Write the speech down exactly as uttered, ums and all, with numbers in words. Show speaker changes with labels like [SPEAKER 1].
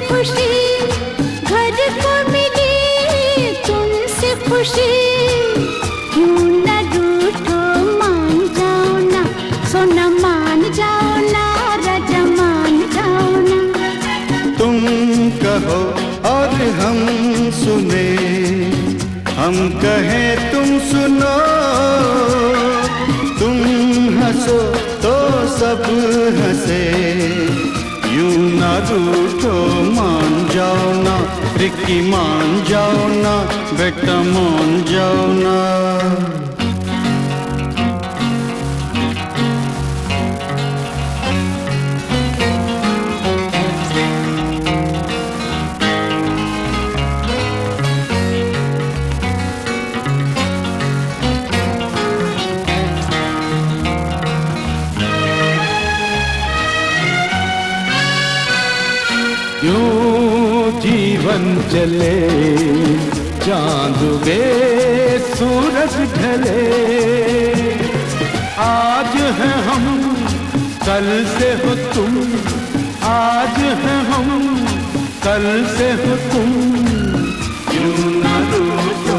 [SPEAKER 1] खुशी घर को मिली तुमसे खुशी। क्यों न रूठो मान जाओ ना सोना मान जाओ ना राजा मान जाओ ना।
[SPEAKER 2] तुम कहो और हम सुने, हम कहें तुम सुनो। तुम हंसो तो सब हंसे, यूं ना रूठो मान जाओ ना रिक्की मान जाओ ना बेटा मान जाओ ना।
[SPEAKER 3] यूं जीवन चले चांद उगे सूरज ढले। आज है हम कल से हो तुम, आज है हम कल से हो तुम। यूं ना रूठो